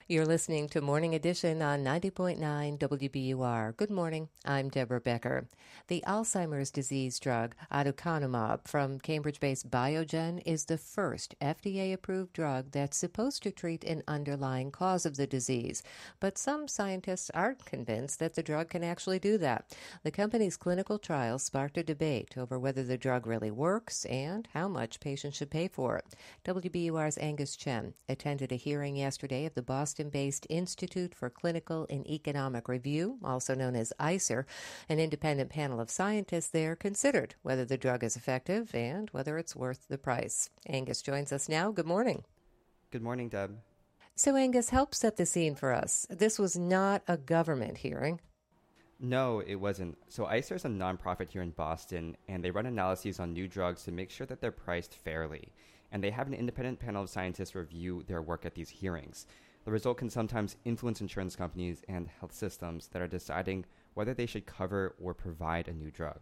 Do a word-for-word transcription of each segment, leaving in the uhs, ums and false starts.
You're listening to Morning Edition on ninety point nine W B U R. Good morning. I'm Deborah Becker. The Alzheimer's disease drug aducanumab from Cambridge-based Biogen is the first F D A-approved drug that's supposed to treat an underlying cause of the disease. But some scientists aren't convinced that the drug can actually do that. The company's clinical trials sparked a debate over whether the drug really works and how much patients should pay for it. W B U R's Angus Chen attended a hearing yesterday of the Boston-based Institute for Clinical and Economic Review, also known as ICER. An independent panel of scientists there considered whether the drug is effective and whether it's worth the price. Angus joins us now. Good morning. Good morning, Deb. So, Angus, help set the scene for us. This was not a government hearing. No, it wasn't. So ICER is a nonprofit here in Boston, and they run analyses on new drugs to make sure that they're priced fairly. And they have an independent panel of scientists review their work at these hearings. The result can sometimes influence insurance companies and health systems that are deciding whether they should cover or provide a new drug.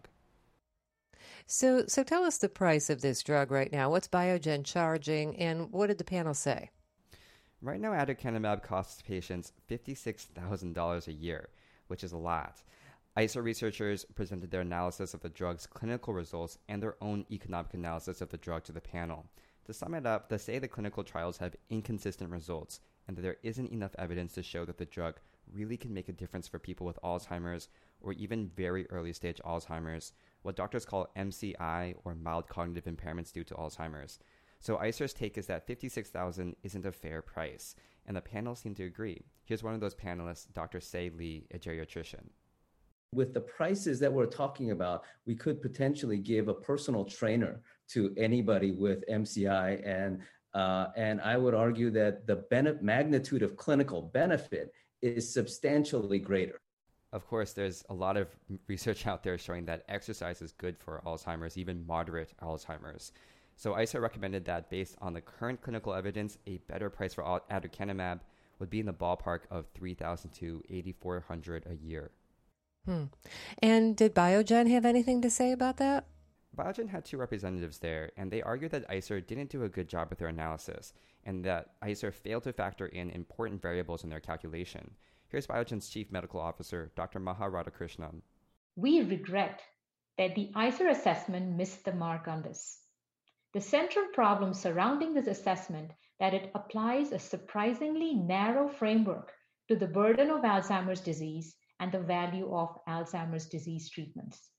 So, so tell us the price of this drug right now. What's Biogen charging, and what did the panel say? Right now, aducanumab costs patients fifty-six thousand dollars a year, which is a lot. ICER researchers presented their analysis of the drug's clinical results and their own economic analysis of the drug to the panel. To sum it up, they say the clinical trials have inconsistent results and that there isn't enough evidence to show that the drug really can make a difference for people with Alzheimer's or even very early stage Alzheimer's, what doctors call M C I or mild cognitive impairments due to Alzheimer's. So ICER's take is that fifty-six thousand dollars isn't a fair price, and the panel seemed to agree. Here's one of those panelists, Doctor Sei Lee, a geriatrician. With the prices that we're talking about, we could potentially give a personal trainer to anybody with M C I, and uh, and I would argue that the benefit, magnitude of clinical benefit is substantially greater. Of course, there's a lot of research out there showing that exercise is good for Alzheimer's, even moderate Alzheimer's. So ICER recommended that based on the current clinical evidence, a better price for aducanumab would be in the ballpark of three thousand dollars to eight thousand four hundred dollars a year. Hmm. And did Biogen have anything to say about that? Biogen had two representatives there, and they argued that ICER didn't do a good job with their analysis, and that ICER failed to factor in important variables in their calculation. Here's Biogen's Chief Medical Officer, Doctor Maha Radhakrishnan. We regret that the ICER assessment missed the mark on this. The central problem surrounding this assessment that it applies a surprisingly narrow framework to the burden of Alzheimer's disease and the value of Alzheimer's disease treatments.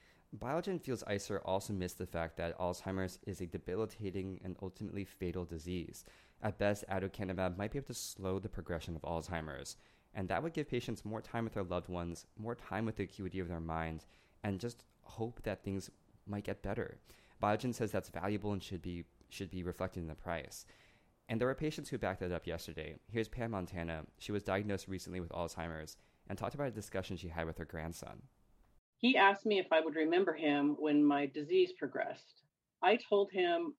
Biogen feels ICER also missed the fact that Alzheimer's is a debilitating and ultimately fatal disease. At best, aducanumab might be able to slow the progression of Alzheimer's, and that would give patients more time with their loved ones, more time with the acuity of their mind, and just hope that things might get better. Biogen says that's valuable and should be should be reflected in the price. And there were patients who backed that up yesterday. Here's Pam Montana. She was diagnosed recently with Alzheimer's and talked about a discussion she had with her grandson. He asked me if I would remember him when my disease progressed. I told him,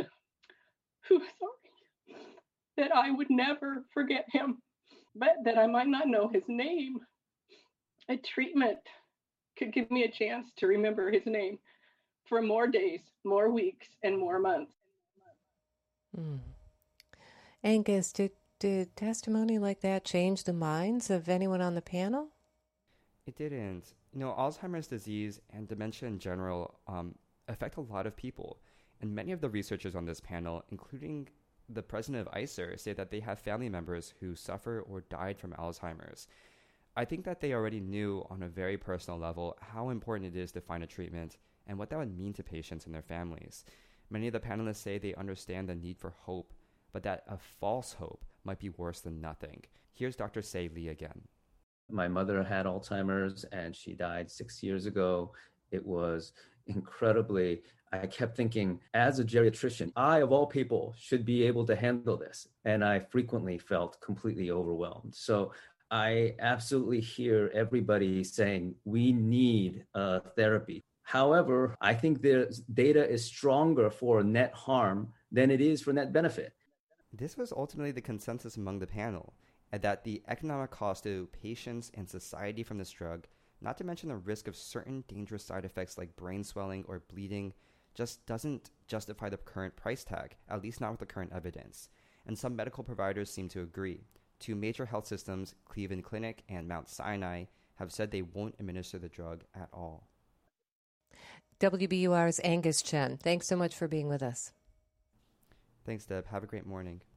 sorry, that I would never forget him, but that I might not know his name. A treatment could give me a chance to remember his name for more days, more weeks, and more months. Hmm. Angus, did, did testimony like that change the minds of anyone on the panel? It didn't. You know, Alzheimer's disease and dementia in general um, affect a lot of people. And many of the researchers on this panel, including the president of ICER, say that they have family members who suffer or died from Alzheimer's. I think that they already knew on a very personal level how important it is to find a treatment and what that would mean to patients and their families. Many of the panelists say they understand the need for hope, but that a false hope might be worse than nothing. Here's Doctor Sei Lee again. My mother had Alzheimer's and she died six years ago. It was incredibly, I kept thinking, as a geriatrician, I, of all people, should be able to handle this. And I frequently felt completely overwhelmed. So I absolutely hear everybody saying we need uh, therapy. However, I think the data is stronger for net harm than it is for net benefit. This was ultimately the consensus among the panel, that the economic cost to patients and society from this drug, not to mention the risk of certain dangerous side effects like brain swelling or bleeding, just doesn't justify the current price tag, at least not with the current evidence. And some medical providers seem to agree. two major health systems, Cleveland Clinic and Mount Sinai, have said they won't administer the drug at all. W B U R's Angus Chen, thanks so much for being with us. Thanks, Deb. Have a great morning.